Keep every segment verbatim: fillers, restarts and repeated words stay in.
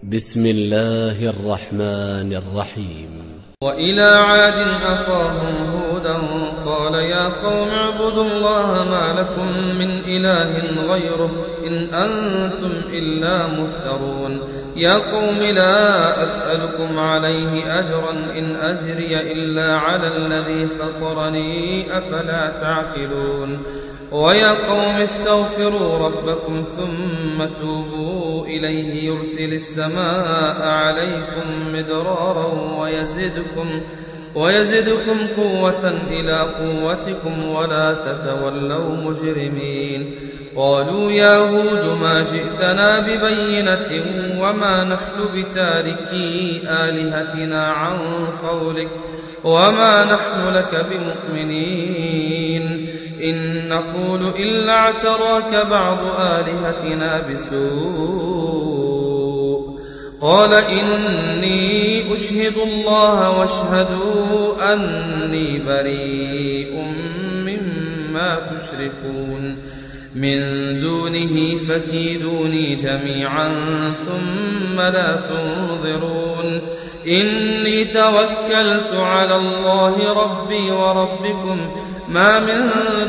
بسم الله الرحمن الرحيم. وإلى عاد أخاهم هودا قال يا قوم اعبدوا الله ما لكم من إله غيره إن أنتم إلا مفترون. يا قوم لا أسألكم عليه أجرا إن أجري إلا على الذي فطرني أفلا تعقلون. ويا قوم استغفروا ربكم ثم توبوا إليه يرسل السماء عليكم مدرارا ويزدكم, ويزدكم قوة إلى قوتكم ولا تتولوا مجرمين. قالوا يا هود ما جئتنا ببينة وما نحن بتاركي آلهتنا عن قولك وما نحن لك بمؤمنين إن نقول إلا اعتراك بعض آلهتنا بسوء. قال إني أشهد الله واشهدوا أني بريء مما تشركون من دونه فكيدوني جميعا ثم لا تنظرون. إني توكلت على الله ربي وربكم ما من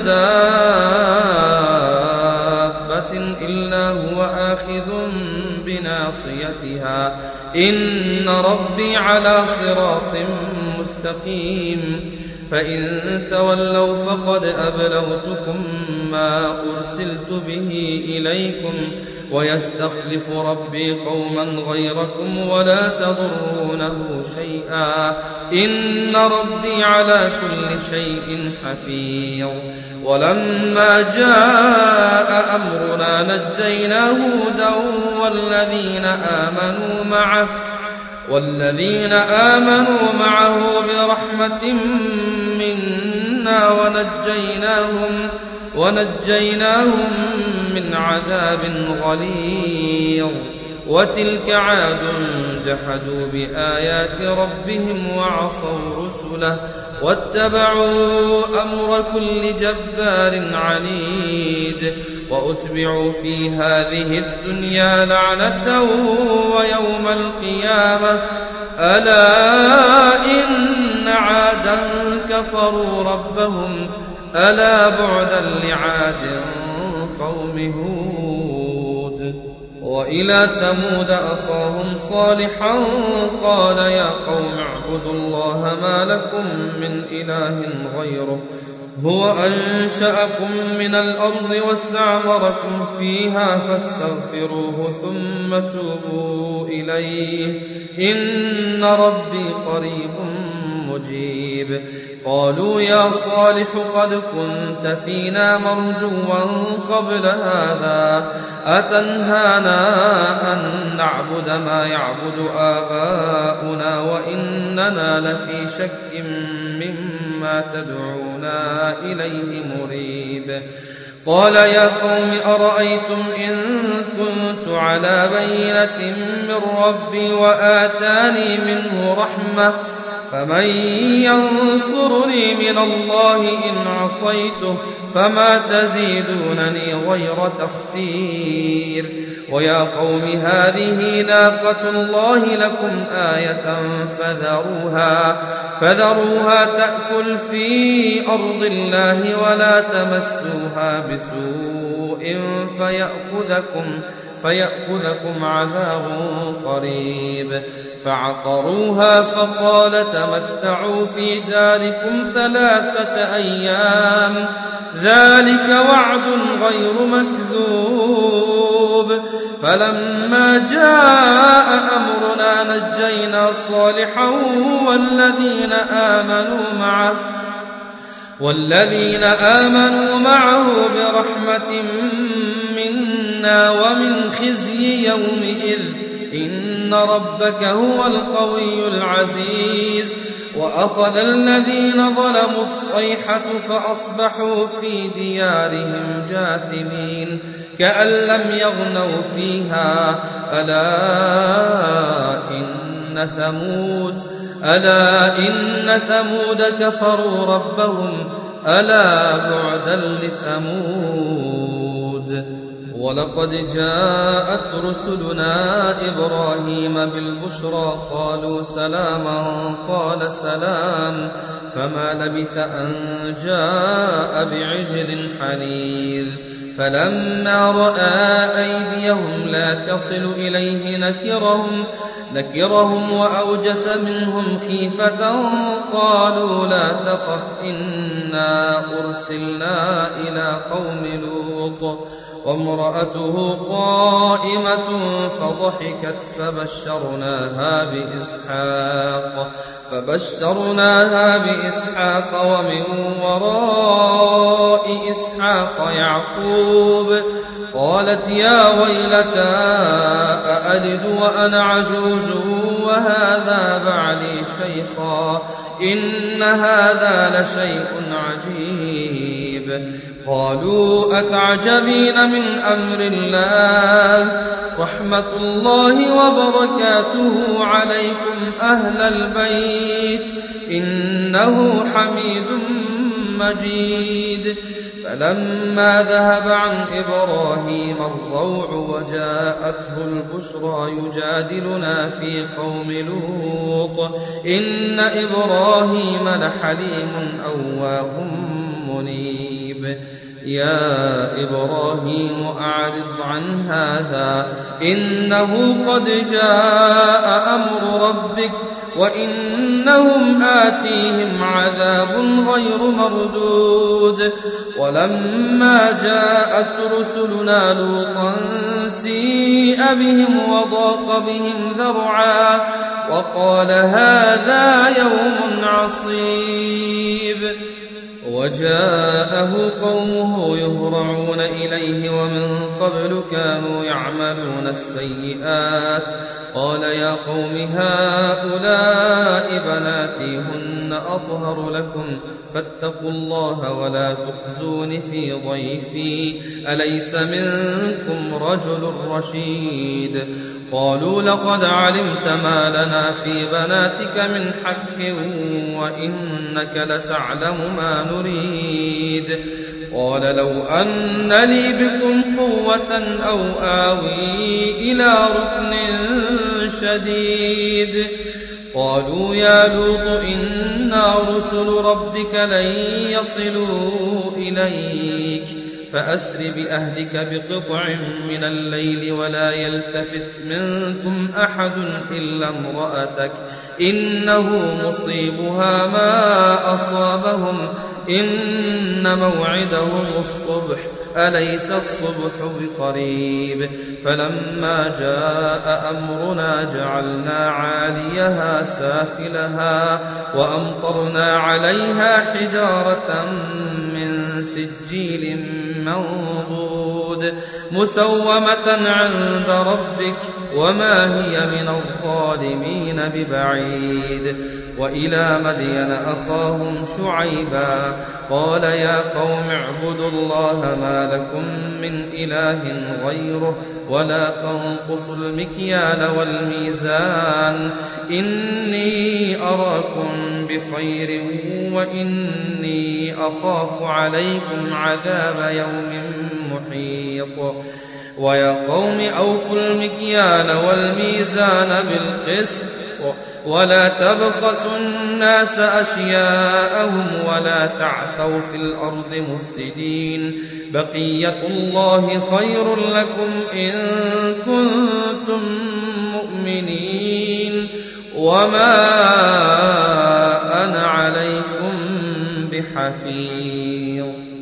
دابة إلا هو آخذ بناصيتها إن ربي على صراط مستقيم. فإن تولوا فقد أبلغتكم ما أرسلت به إليكم ويستخلف ربي قوما غيركم ولا تضرونه شيئا إن ربي على كل شيء حفيظ. ولما جاء أمرنا نجينا هودا والذين آمنوا معه والذين آمنوا معه برحمة منا ونجيناهم ونجيناهم من عذاب غليظ. وتلك عاد جحدوا بآيات ربهم وعصوا رسله واتبعوا أمر كل جبار عنيد. وأتبعوا في هذه الدنيا لعنة ويوم القيامة ألا إن عادا كفروا ربهم ألا بعدا لعاد قوم هود. وإلى ثمود أخاهم صالحا قال يا قوم اعبدوا الله ما لكم من إله غيره هو أنشأكم من الأرض واستعمركم فيها فاستغفروه ثم توبوا إليه إن ربي قريب مجيب. قالوا يا صالح قد كنت فينا مرجوا قبل هذا أتنهانا أن نعبد ما يعبد آباؤنا وإننا لفي شك مما تدعونا إليه مريب. قال يا قوم أرأيتم إن كنت على بينة من ربي وآتاني منه رحمة فمن ينصرني من الله إن عصيته فما تزيدونني غير تخسير. ويا قوم هذه ناقة الله لكم آية فذروها, فذروها تأكل في أرض الله ولا تمسوها بسوء فيأخذكم, فيأخذكم عذاب قريب. فعقروها فقال تمتعوا في داركم ثلاثة أيام ذلك وعد غير مكذوب. فلما جاء أمرنا نجينا صالحا والذين آمنوا معه والذين آمنوا معه برحمة منا ومن خزي يومئذ إن ربك هو القوي العزيز. وأخذ الذين ظلموا الصيحة فأصبحوا في ديارهم جاثمين كأن لم يغنوا فيها ألا إن ثمود ألا إن ثمود كفروا ربهم ألا بعدا لثمود. ولقد جاءت رسلنا إبراهيم بالبشرى قالوا سلاما قال سلام فما لبث أن جاء بعجل حنيذ فلما رأى أيديهم لا تصل إليه نكرهم نكرهم وأوجس منهم خيفة قالوا لا تخف إنا أرسلنا إلى قوم لوط وامرأته قائمة فضحكت فبشرناها بإسحاق فبشرناها بإسحاق ومن وراء إسحاق يعقوب قالت يا ويلتى أألد وأنا عجوز وهذا بعلي شيخا إن هذا لشيء عجيب قالوا أتعجبين من أمر الله رحمة الله وبركاته عليكم أهل البيت إنه حميد مجيد فلما ذهب عن إبراهيم الروع وجاءته البشرى يجادلنا في قوم لوط إن إبراهيم لحليم أواه منيب يا إبراهيم أعرض عن هذا إنه قد جاء أمر ربك وإنهم آتيهم عذاب غير مردود ولما جاءت رسلنا لوطا سيء بهم وضاق بهم ذرعا وقال هذا يوم عصيب وجاءه قومه يهرعون إليه ومن قبل كانوا يعملون السيئات قال يا قوم هؤلاء بناتي هن أطهر لكم فاتقوا الله ولا تخزون في ضيفي أليس منكم رجل رشيد قالوا لقد علمت ما لنا في بناتك من حق وإنك لتعلم ما نريد قال لو أن لي بكم قوة أو آوي إلى ركن شديد قالوا يا لوط إنا رسل ربك لن يصلوا إليك فأسر بأهلك بقطع من الليل ولا يلتفت منكم أحد إلا امرأتك إنه مصيبها ما أصابهم إن موعدهم الصبح أليس الصبح بقريب فلما جاء أمرنا جعلنا عاليها سافلها وأمطرنا عليها حجارة من سجيل منضود مسومة عند ربك وما هي من الظالمين ببعيد وإلى مدين أخاهم شعيبا قال يا قوم اعبدوا الله ما لكم من إله غيره ولا تنقصوا المكيال والميزان إني أراكم بخير وإني أخاف عليكم عذاب يوم محيط ويا قوم أوفوا المكيال والميزان بالقسط ولا تبخسوا الناس أشياءهم ولا تعثوا في الأرض مفسدين بقية الله خير لكم إن كنتم مؤمنين وما أنا عليكم بحفيظ